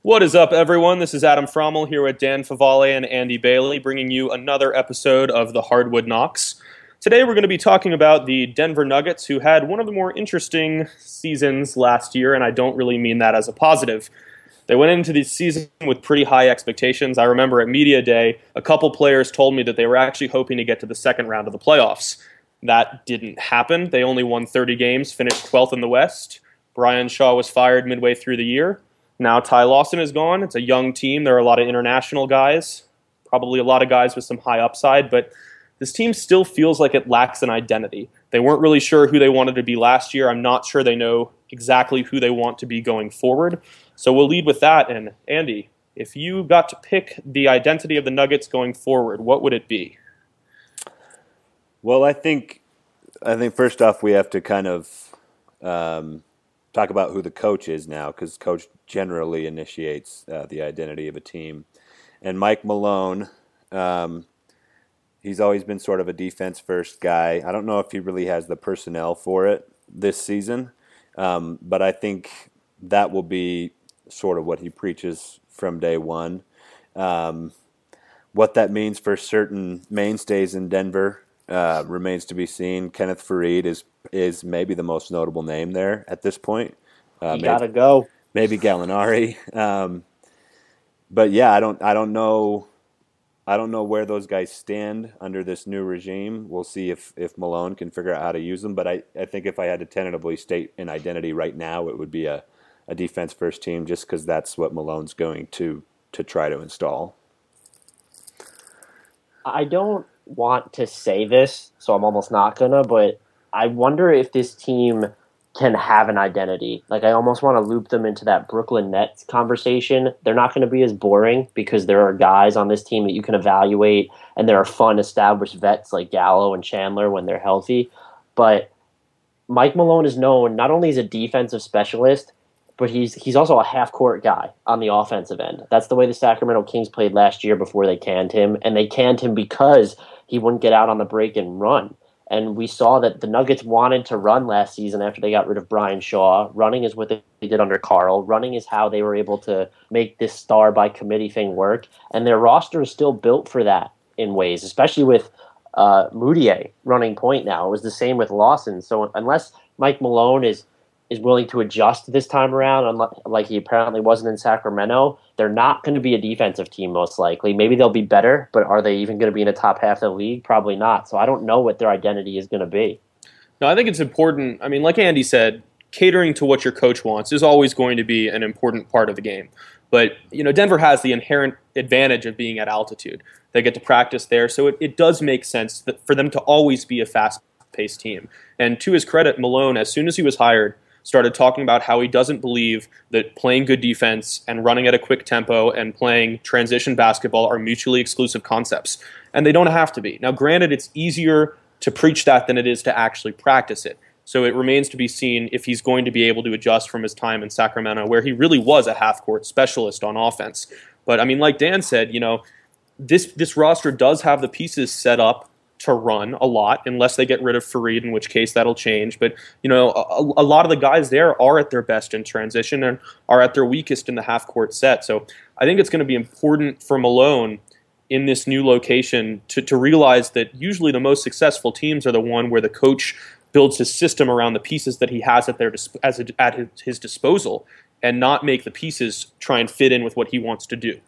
What is up, everyone? This is Adam Frommel here with Dan Favale and Andy Bailey, bringing you another episode of the Hardwood Knocks. Today we're going to be talking about the Denver Nuggets, who had one of the more interesting seasons last year, and I don't really mean that as a positive. They went into the season with pretty high expectations. I remember at Media Day, a couple players told me that they were actually hoping to get to the second round of the playoffs. That didn't happen. They only won 30 games, finished 12th in the West. Brian Shaw was fired midway through the year. Now Ty Lawson is gone. It's a young team. There are a lot of international guys, probably a lot of guys with some high upside, but this team still feels like it lacks an identity. They weren't really sure who they wanted to be last year. I'm not sure they know exactly who they want to be going forward. So we'll lead with that. And Andy, if you got to pick the identity of the Nuggets going forward, what would it be? Well, I think first off we have to kind of talk about who the coach is now, because coach generally initiates the identity of a team. And Mike Malone, he's always been sort of a defense-first guy. I don't know if he really has the personnel for it this season, but I think that will be sort of what he preaches from day one. What that means for certain mainstays in Denver remains to be seen. Kenneth Faried is maybe the most notable name there at this point. Gotta go. Maybe Gallinari. But yeah, I don't know where those guys stand under this new regime. We'll see if Malone can figure out how to use them. But I think if I had to tentatively state an identity right now, it would be a defense first team, just because that's what Malone's going to try to install. I don't want to say this, so I'm almost not gonna, but I wonder if this team can have an identity. Like, I almost want to loop them into that Brooklyn Nets conversation. They're not going to be as boring because there are guys on this team that you can evaluate, and there are fun established vets like Gallo and Chandler when they're healthy. But Mike Malone is known not only as a defensive specialist, but he's also a half-court guy on the offensive end. That's the way the Sacramento Kings played last year before they canned him, and they canned him because he wouldn't get out on the break and run. And we saw that the Nuggets wanted to run last season after they got rid of Brian Shaw. Running is what they did under Carl. Running is how they were able to make this star by committee thing work. And their roster is still built for that in ways, especially with Mudiay running point now. It was the same with Lawson. So unless Mike Malone is willing to adjust this time around, like he apparently wasn't in Sacramento, they're not going to be a defensive team most likely. Maybe they'll be better, but are they even going to be in the top half of the league? Probably not. So I don't know what their identity is going to be. No, I think it's important. I mean, like Andy said, catering to what your coach wants is always going to be an important part of the game. But, Denver has the inherent advantage of being at altitude. They get to practice there, so it does make sense for them to always be a fast-paced team. And to his credit, Malone, as soon as he was hired, started talking about how he doesn't believe that playing good defense and running at a quick tempo and playing transition basketball are mutually exclusive concepts. And they don't have to be. Now, granted, it's easier to preach that than it is to actually practice it. So it remains to be seen if he's going to be able to adjust from his time in Sacramento, where he really was a half-court specialist on offense. But, I mean, like Dan said, this roster does have the pieces set up to run a lot, unless they get rid of Faried, in which case that'll change. But, a lot of the guys there are at their best in transition and are at their weakest in the half-court set. So I think it's going to be important for Malone in this new location to realize that usually the most successful teams are the one where the coach builds his system around the pieces that he has at his disposal, and not make the pieces try and fit in with what he wants to do.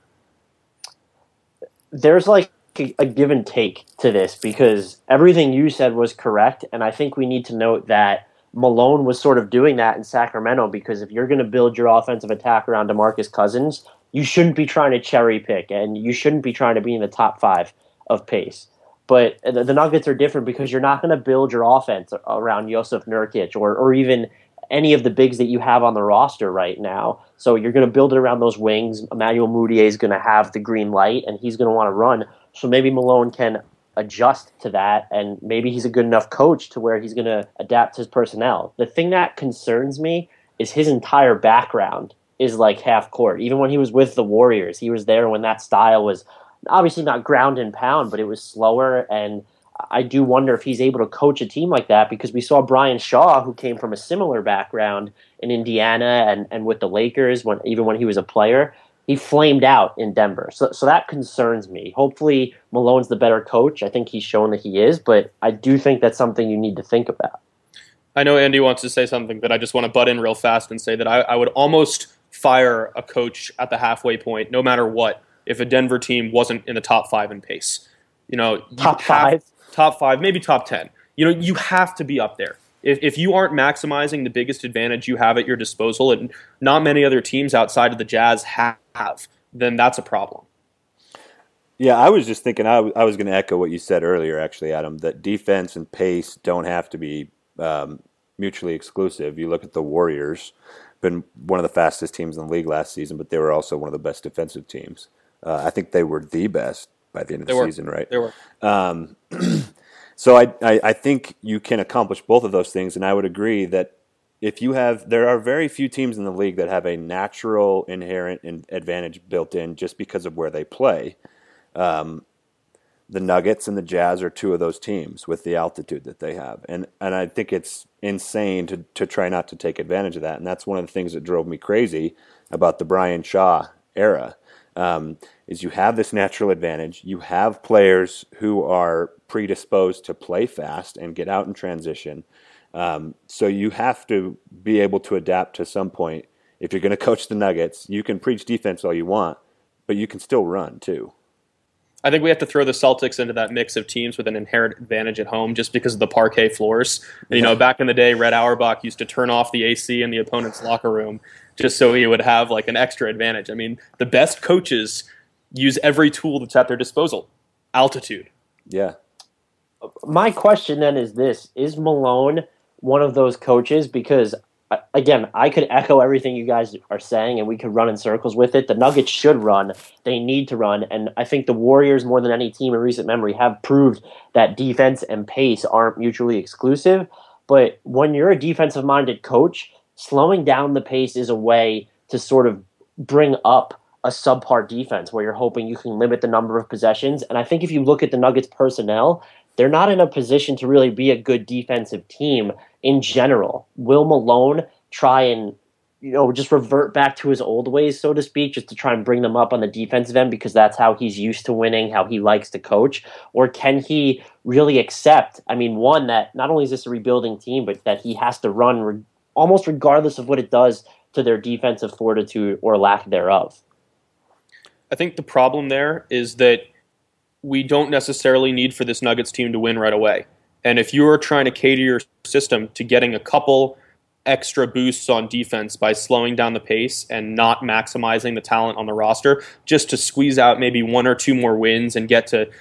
There's a give and take to this, because everything you said was correct, and I think we need to note that Malone was sort of doing that in Sacramento, because if you're going to build your offensive attack around DeMarcus Cousins, you shouldn't be trying to cherry pick, and you shouldn't be trying to be in the top 5 of pace. But the Nuggets are different because you're not going to build your offense around Jusuf Nurkic or even any of the bigs that you have on the roster right now. So you're going to build it around those wings. Emmanuel Mudiay is going to have the green light, and he's going to want to run. So maybe Malone can adjust to that, and maybe he's a good enough coach to where he's going to adapt his personnel. The thing that concerns me is his entire background is like half court. Even when he was with the Warriors, he was there when that style was obviously not ground and pound, but it was slower. And I do wonder if he's able to coach a team like that, because we saw Brian Shaw, who came from a similar background in Indiana and with the Lakers, even when he was a player. he flamed out in Denver. So that concerns me. Hopefully Malone's the better coach. I think he's shown that he is, but I do think that's something you need to think about. I know Andy wants to say something, but I just want to butt in real fast and say that I would almost fire a coach at the halfway point, no matter what, if a Denver team wasn't in the top 5 in pace. Top 5? Top 5, maybe top 10. You have to be up there. If you aren't maximizing the biggest advantage you have at your disposal, and not many other teams outside of the Jazz have, then that's a problem. Yeah, I was just thinking I was going to echo what you said earlier, actually, Adam, that defense and pace don't have to be mutually exclusive. You look at the Warriors, been one of the fastest teams in the league last season, but they were also one of the best defensive teams. I think they were the best by the end of the season, right? They were. So I think you can accomplish both of those things, and I would agree that there are very few teams in the league that have a natural inherent advantage built in just because of where they play. The Nuggets and the Jazz are two of those teams with the altitude that they have, and I think it's insane to try not to take advantage of that, and that's one of the things that drove me crazy about the Brian Shaw era. Is you have this natural advantage. You have players who are predisposed to play fast and get out in transition. So you have to be able to adapt to some point. If you're going to coach the Nuggets, you can preach defense all you want, but you can still run too. I think we have to throw the Celtics into that mix of teams with an inherent advantage at home just because of the parquet floors. Back in the day, Red Auerbach used to turn off the AC in the opponent's locker room just so he would have like an extra advantage. I mean, the best coaches use every tool that's at their disposal. Altitude. Yeah. My question then is this: is Malone one of those coaches? Because again, I could echo everything you guys are saying, and we could run in circles with it. The Nuggets should run. They need to run. And I think the Warriors, more than any team in recent memory, have proved that defense and pace aren't mutually exclusive. But when you're a defensive-minded coach, slowing down the pace is a way to sort of bring up a subpar defense where you're hoping you can limit the number of possessions. And I think if you look at the Nuggets personnel, they're not in a position to really be a good defensive team in general. Will Malone try and just revert back to his old ways, so to speak, just to try and bring them up on the defensive end because that's how he's used to winning, how he likes to coach? Or can he really accept, one, that not only is this a rebuilding team, but that he has to run almost regardless of what it does to their defensive fortitude or lack thereof? I think the problem there is that we don't necessarily need for this Nuggets team to win right away. And if you are trying to cater your system to getting a couple extra boosts on defense by slowing down the pace and not maximizing the talent on the roster, just to squeeze out maybe 1 or 2 more wins and get to,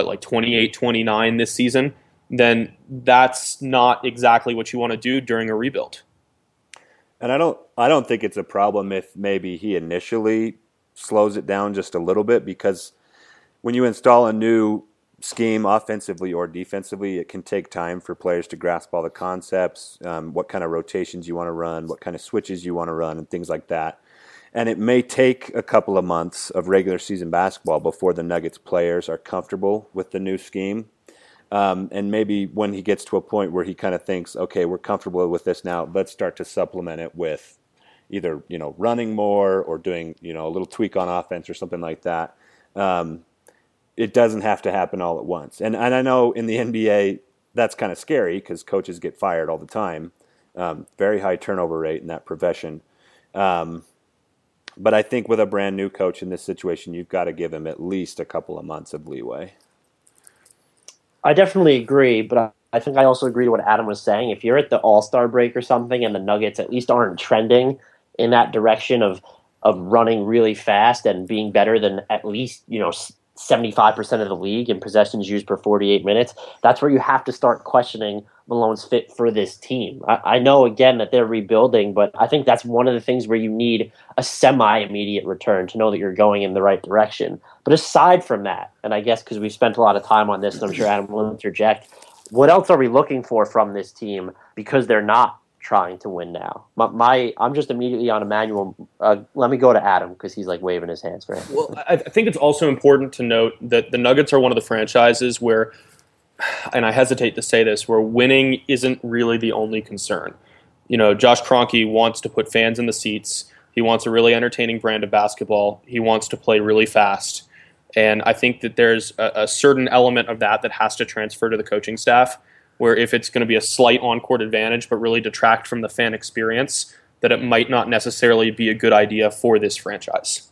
28-29 this season, then that's not exactly what you want to do during a rebuild. And I don't think it's a problem if maybe he initially slows it down just a little bit, because when you install a new scheme offensively or defensively, it can take time for players to grasp all the concepts, what kind of rotations you want to run, what kind of switches you want to run, and things like that. And it may take a couple of months of regular season basketball before the Nuggets players are comfortable with the new scheme. And maybe when he gets to a point where he kind of thinks, okay, we're comfortable with this now, let's start to supplement it with either, running more or doing, a little tweak on offense or something like that. It doesn't have to happen all at once. And I know in the NBA, that's kind of scary because coaches get fired all the time. Very high turnover rate in that profession. But I think with a brand new coach in this situation, you've got to give him at least a couple of months of leeway. I definitely agree, but I think I also agree to what Adam was saying. If you're at the All-Star break or something and the Nuggets at least aren't trending in that direction of running really fast and being better than at least, 75% of the league in possessions used per 48 minutes, that's where you have to start questioning Malone's fit for this team. I know, again, that they're rebuilding, but I think that's one of the things where you need a semi-immediate return to know that you're going in the right direction. But aside from that, and I guess because we've spent a lot of time on this, and I'm sure Adam will interject, what else are we looking for from this team because they're not trying to win now? I'm just immediately on Emmanuel. Let me go to Adam because he's like waving his hands for him. Well, I think it's also important to note that the Nuggets are one of the franchises where, and I hesitate to say this, where winning isn't really the only concern. Josh Kroenke wants to put fans in the seats. He wants a really entertaining brand of basketball. He wants to play really fast. And I think that there's a certain element of that has to transfer to the coaching staff, where if it's going to be a slight on-court advantage but really detract from the fan experience, that it might not necessarily be a good idea for this franchise.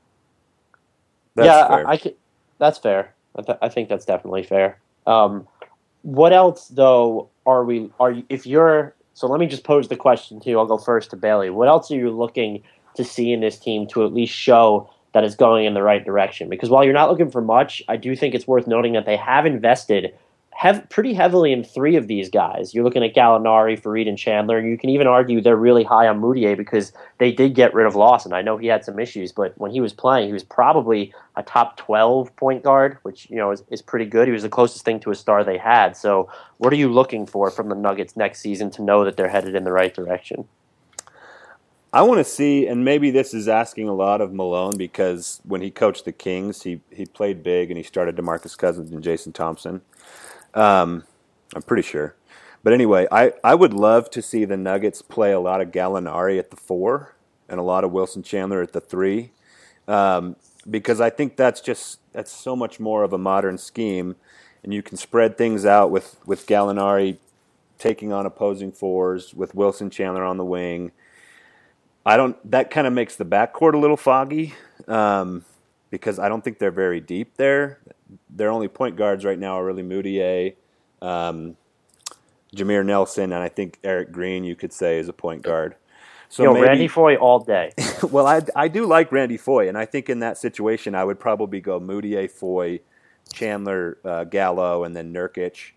That's fair. I think that's definitely fair. What else, though, so let me just pose the question to you. I'll go first to Bailey. What else are you looking to see in this team to at least show that it's going in the right direction? Because while you're not looking for much, I do think it's worth noting that they have invested pretty heavily in 3 of these guys. You're looking at Gallinari, Farid, and Chandler, and you can even argue they're really high on Mudiay because they did get rid of Lawson. I know he had some issues, but when he was playing, he was probably a top 12 point guard, which is pretty good. He was the closest thing to a star they had. So what are you looking for from the Nuggets next season to know that they're headed in the right direction? I want to see, and maybe this is asking a lot of Malone, because when he coached the Kings, he played big and he started DeMarcus Cousins and Jason Thompson. I'm pretty sure. But anyway, I would love to see the Nuggets play a lot of Gallinari at the 4 and a lot of Wilson Chandler at the 3, because I think that's so much more of a modern scheme, and you can spread things out with Gallinari taking on opposing 4s, with Wilson Chandler on the wing. That kind of makes the backcourt a little foggy, because I don't think they're very deep there. Their only point guards right now are really Mudiay, Jameer Nelson, and I think Eric Green, you could say, is a point guard. So Randy Foye all day. Well, I do like Randy Foye, and I think in that situation I would probably go Mudiay, Foye, Chandler, Gallo, and then Nurkic.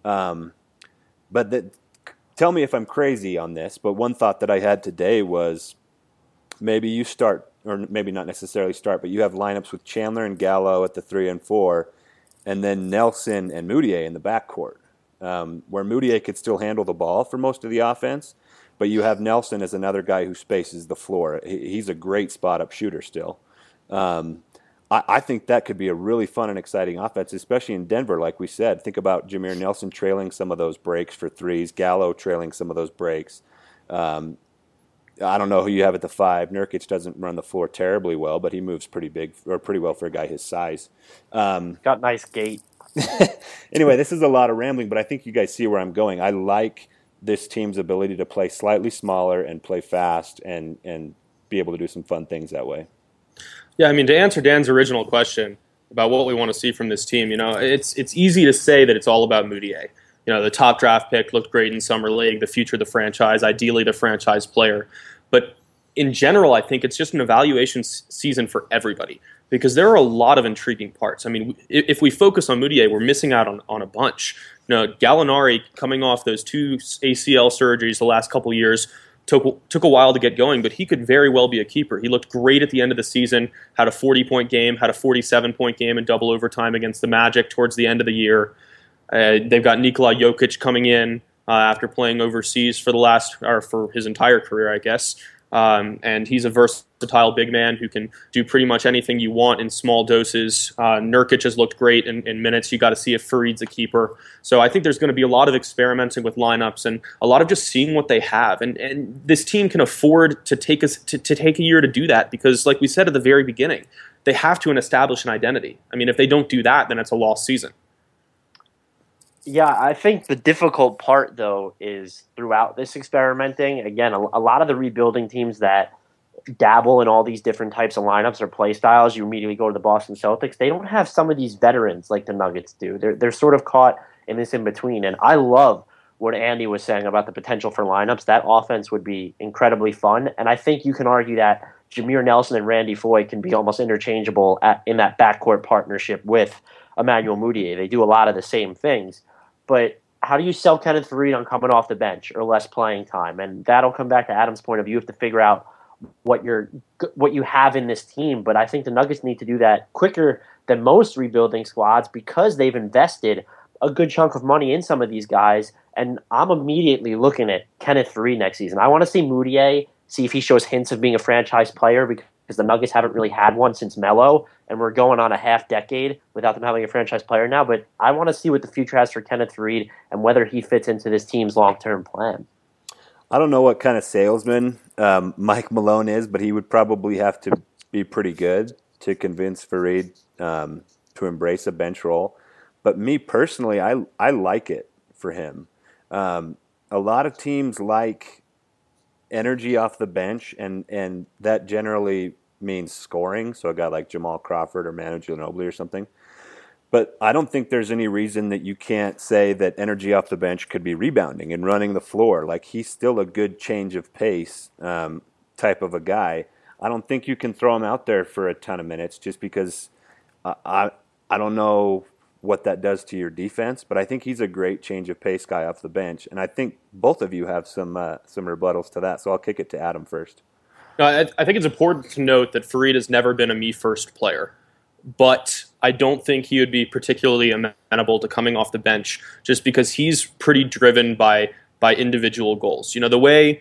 But tell me if I'm crazy on this, but one thought that I had today was maybe you start, or maybe not necessarily start, but you have lineups with Chandler and Gallo at the 3 and 4, and then Nelson and Mudiay in the backcourt, where Mudiay could still handle the ball for most of the offense, but you have Nelson as another guy who spaces the floor. He's a great spot-up shooter still. I think that could be a really fun and exciting offense, especially in Denver, like we said. Think about Jameer Nelson trailing some of those breaks for threes, Gallo trailing some of those breaks. I don't know who you have at the 5. Nurkic doesn't run the floor terribly well, but he moves pretty well for a guy his size. Got nice gait. Anyway, this is a lot of rambling, but I think you guys see where I'm going. I like this team's ability to play slightly smaller and play fast and be able to do some fun things that way. Yeah, I mean, to answer Dan's original question about what we want to see from this team, it's easy to say that it's all about Mudiay. The top draft pick looked great in Summer League, the future of the franchise, ideally the franchise player. But in general, I think it's just an evaluation season for everybody because there are a lot of intriguing parts. I mean, if we focus on Mudiay, we're missing out on a bunch. Gallinari, coming off those 2 ACL surgeries the last couple years, took a while to get going, but he could very well be a keeper. He looked great at the end of the season, had a 40-point game, had a 47-point game in double overtime against the Magic towards the end of the year. They've got Nikola Jokic coming in after playing overseas for his entire career, I guess. And he's a versatile big man who can do pretty much anything you want in small doses. Nurkic has looked great in minutes. You got to see if Farid's a keeper. So I think there's going to be a lot of experimenting with lineups and a lot of just seeing what they have. And this team can afford to take a year to do that because, like we said at the very beginning, they have to establish an identity. I mean, if they don't do that, then it's a lost season. Yeah, I think the difficult part, though, is throughout this experimenting, again, a lot of the rebuilding teams that dabble in all these different types of lineups or play styles, you immediately go to the Boston Celtics. They don't have some of these veterans like the Nuggets do. They're sort of caught in this in-between. And I love what Andy was saying about the potential for lineups. That offense would be incredibly fun. And I think you can argue that Jameer Nelson and Randy Foye can be almost interchangeable in that backcourt partnership with Emmanuel Mudiay. They do a lot of the same things. But how do you sell Kenneth Faried on coming off the bench or less playing time? And that'll come back to Adam's point of view. You have to figure out what you have in this team. But I think the Nuggets need to do that quicker than most rebuilding squads because they've invested a good chunk of money in some of these guys. And I'm immediately looking at Kenneth Faried next season. I want to see Mudiay, see if he shows hints of being a franchise player because the Nuggets haven't really had one since Melo, and we're going on a half-decade without them having a franchise player now. But I want to see what the future has for Kenneth Faried and whether he fits into this team's long-term plan. I don't know what kind of salesman Mike Malone is, but he would probably have to be pretty good to convince Fareed to embrace a bench role. But me personally, I like it for him. A lot of teams like energy off the bench, and that generally means scoring. So a guy like Jamal Crawford or Manu Ginobili or something. But I don't think there's any reason that you can't say that energy off the bench could be rebounding and running the floor. Like, he's still a good change of pace type of a guy. I don't think you can throw him out there for a ton of minutes just because I don't know what that does to your defense, but I think he's a great change of pace guy off the bench. And I think both of you have some rebuttals to that, so I'll kick it to Adam first. No, I think it's important to note that Fareed has never been a me-first player, but I don't think he would be particularly amenable to coming off the bench just because he's pretty driven by individual goals. You know, the way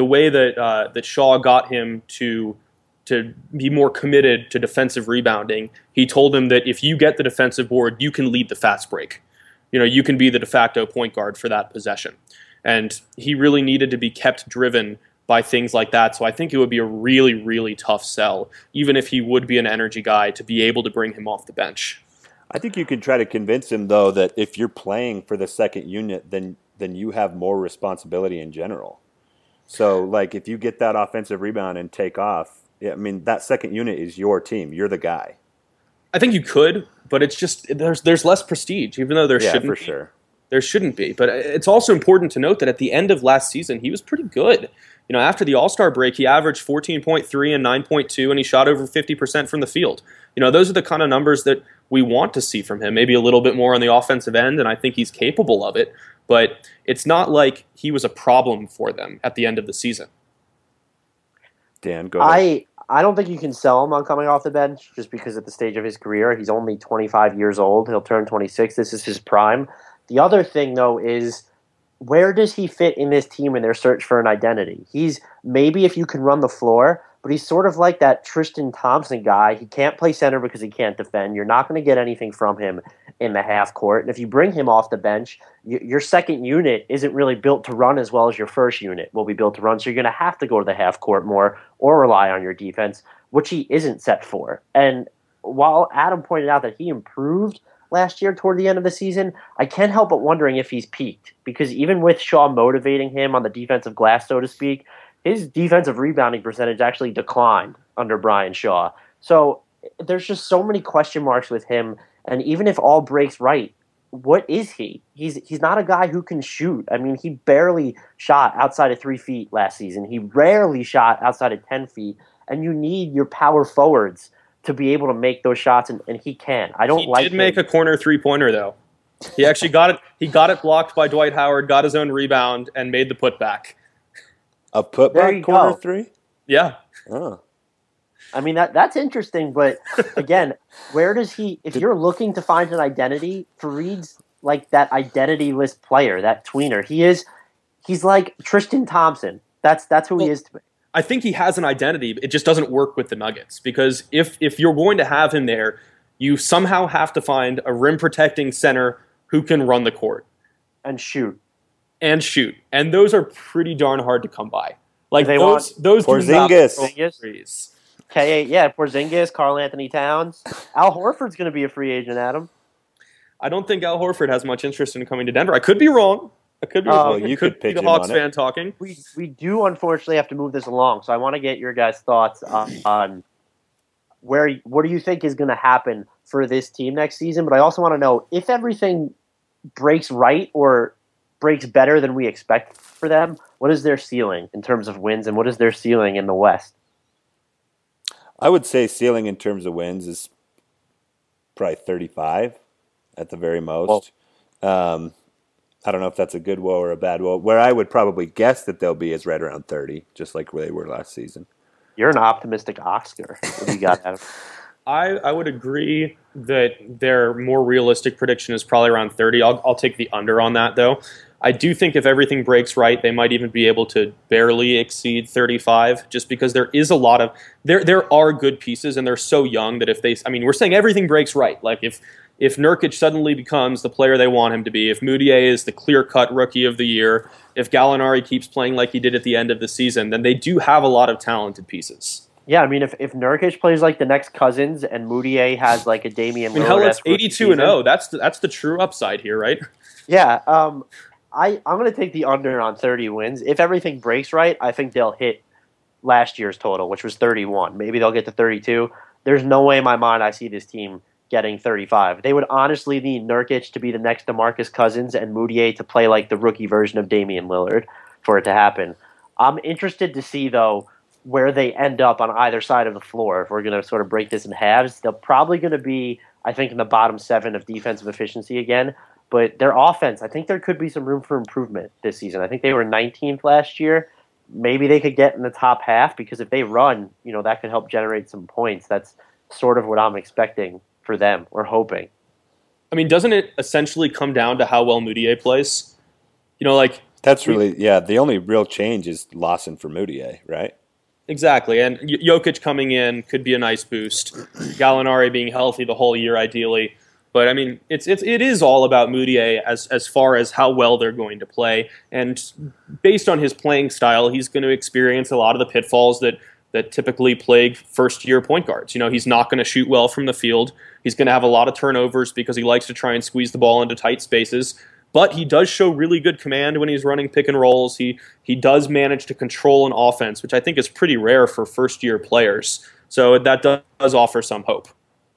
that Shaw got him to be more committed to defensive rebounding, he told him that if you get the defensive board, you can lead the fast break. You know, you can be the de facto point guard for that possession. And he really needed to be kept driven by things like that. So I think it would be a really, really tough sell, even if he would be an energy guy, to be able to bring him off the bench. I think you can try to convince him, though, that if you're playing for the second unit, then you have more responsibility in general. So, like, if you get that offensive rebound and take off, I mean, that second unit is your team. You're the guy. I think you could, but it's just there's less prestige, even though there shouldn't for be. Sure. There shouldn't be. But it's also important to note that at the end of last season, he was pretty good. You know, after the All-Star break, he averaged 14.3 and 9.2, and he shot over 50% from the field. You know, those are the kind of numbers that we want to see from him, maybe a little bit more on the offensive end, and I think he's capable of it. But it's not like he was a problem for them at the end of the season. Dan, go ahead. I don't think you can sell him on coming off the bench just because at the stage of his career, he's only 25 years old. He'll turn 26. This is his prime. The other thing, though, is where does he fit in this team in their search for an identity? He's maybe if you can run the floor, but he's sort of like that Tristan Thompson guy. He can't play center because he can't defend. You're not going to get anything from him in the half court. And if you bring him off the bench, your second unit isn't really built to run as well as your first unit will be built to run. So you're going to have to go to the half court more or rely on your defense, which he isn't set for. And while Adam pointed out that he improved last year toward the end of the season, I can't help but wondering if he's peaked, because even with Shaw motivating him on the defensive glass, so to speak, his defensive rebounding percentage actually declined under Brian Shaw. So there's just so many question marks with him, and even if all breaks right, what is he? He's not a guy who can shoot. I mean, he barely shot outside of 3 feet last season. He rarely shot outside of 10 feet, and you need your power forwards to be able to make those shots, and he can. He did make a corner three-pointer, though. He actually got it. He got it blocked by Dwight Howard, got his own rebound, and made the putback. A putback corner three? Yeah. Oh. I mean, that's interesting, but again, where does he – if you're looking to find an identity, Fareed's like that identity-less player, that tweener. He's like Tristan Thompson. That's who he is to me. I think he has an identity. It just doesn't work with the Nuggets, because if you're going to have him there, you somehow have to find a rim-protecting center who can run the court. And shoot. And those are pretty darn hard to come by. Like those Porzingis. Porzingis, Karl Anthony Towns. Al Horford's going to be a free agent, Adam. I don't think Al Horford has much interest in coming to Denver. I could be wrong. You could pitch be the him Hawks on fan it. talking. We do unfortunately have to move this along, so I want to get your guys' thoughts on what do you think is going to happen for this team next season. But I also want to know if everything breaks right or breaks better than we expect for them, what is their ceiling in terms of wins, and what is their ceiling in the West? I would say ceiling in terms of wins is probably 35 at the very most. I don't know if that's a good woe or a bad woe. Where I would probably guess that they'll be is right around 30, just like where they were last season. You're an optimistic Oscar. What do you got, Adam? I would agree that their more realistic prediction is probably around 30. I'll take the under on that, though. I do think if everything breaks right, they might even be able to barely exceed 35, just because there is a lot of there are good pieces, and they're so young that if they, I mean, we're saying everything breaks right. Like if if Nurkic suddenly becomes the player they want him to be, if Mudiay is the clear-cut rookie of the year, if Gallinari keeps playing like he did at the end of the season, then they do have a lot of talented pieces. Yeah, I mean, if Nurkic plays like the next Cousins and Moutier has like a Damian Lillard, hell, it's 82-0. That's the true upside here, right? Yeah, I'm going to take the under on 30 wins. If everything breaks right, I think they'll hit last year's total, which was 31. Maybe they'll get to 32. There's no way in my mind I see this team getting 35. They would honestly need Nurkic to be the next DeMarcus Cousins and Moutier to play like the rookie version of Damian Lillard for it to happen. I'm interested to see, though, where they end up on either side of the floor. If we're going to sort of break this in halves, they're probably going to be, I think, in the bottom 7 of defensive efficiency again. But their offense, I think there could be some room for improvement this season. I think they were 19th last year. Maybe they could get in the top half, because if they run, that could help generate some points. That's sort of what I'm expecting for them, or hoping. I mean, doesn't it essentially come down to how well Moutier plays? That's really, the only real change is Lawson for Moutier, right? Exactly, and Jokic coming in could be a nice boost. Gallinari being healthy the whole year, ideally. But I mean, it is all about Moutier as far as how well they're going to play, and based on his playing style, he's going to experience a lot of the pitfalls that typically plague first-year point guards. He's not going to shoot well from the field. He's going to have a lot of turnovers because he likes to try and squeeze the ball into tight spaces. But he does show really good command when he's running pick and rolls. He does manage to control an offense, which I think is pretty rare for first-year players. So that does offer some hope.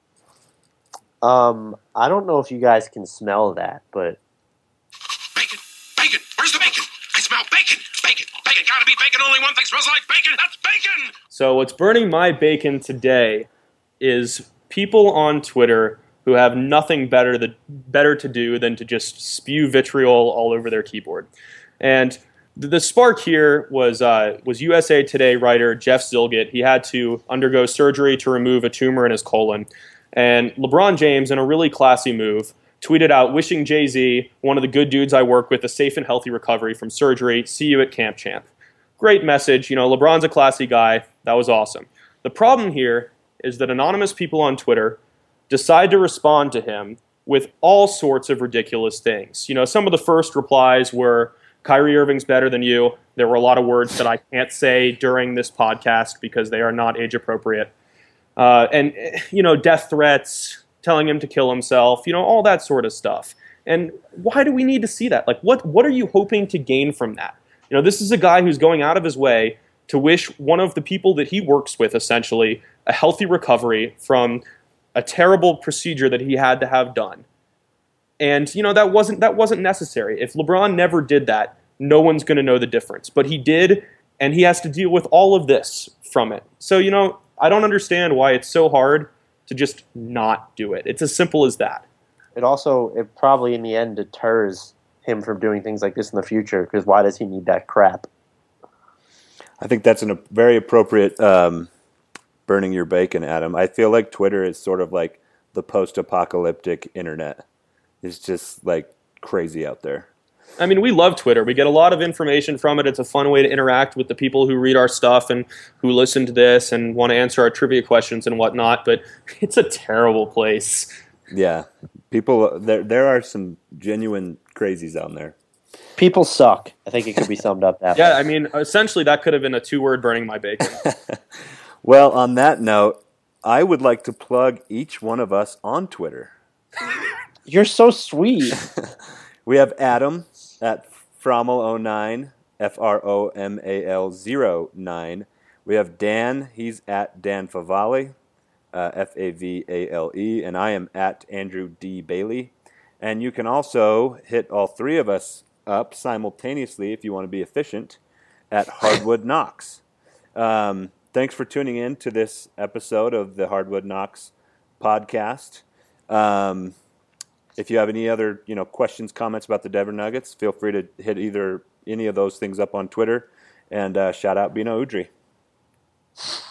I don't know if you guys can smell that, but... Bacon! Bacon! Where's the bacon? I smell bacon! Bacon! Bacon! Gotta be bacon! Only one thing smells like bacon! That's bacon! So what's burning my bacon today is people on Twitter who have nothing better to do than to just spew vitriol all over their keyboard. And the spark here was USA Today writer Jeff Zilgett. He had to undergo surgery to remove a tumor in his colon. And LeBron James, in a really classy move, tweeted out, "Wishing Jay-Z, one of the good dudes I work with, a safe and healthy recovery from surgery. See you at Camp Champ." Great message. LeBron's a classy guy. That was awesome. The problem here is that anonymous people on Twitter decide to respond to him with all sorts of ridiculous things. Some of the first replies were, "Kyrie Irving's better than you." There were a lot of words that I can't say during this podcast because they are not age appropriate. And death threats, telling him to kill himself, all that sort of stuff. And why do we need to see that? What are you hoping to gain from that? This is a guy who's going out of his way to wish one of the people that he works with, essentially, a healthy recovery from a terrible procedure that he had to have done. And, that wasn't necessary. If LeBron never did that, no one's going to know the difference. But he did, and he has to deal with all of this from it. So, I don't understand why it's so hard to just not do it. It's as simple as that. It probably in the end deters him from doing things like this in the future, because why does he need that crap? I think that's a very appropriate burning your bacon, Adam. I feel like Twitter is sort of like the post-apocalyptic internet. It's just like crazy out there. I mean, we love Twitter. We get a lot of information from it. It's a fun way to interact with the people who read our stuff and who listen to this and want to answer our trivia questions and whatnot, but it's a terrible place. Yeah. People, there are some genuine crazies out there. People suck. I think it could be summed up that way. Yeah, I mean, essentially that could have been a 2-word burning my bacon. Well, on that note, I would like to plug each one of us on Twitter. You're so sweet. We have Adam at Fromal09, FROMAL09. We have Dan. He's at Dan Favale, Favale, and I am at Andrew D. Bailey. And you can also hit all three of us up simultaneously if you want to be efficient at Hardwood Knocks. Thanks for tuning in to this episode of the Hardwood Knocks podcast. If you have any other questions, comments about the Denver Nuggets, feel free to hit either any of those things up on Twitter. And shout out Bino Udrih.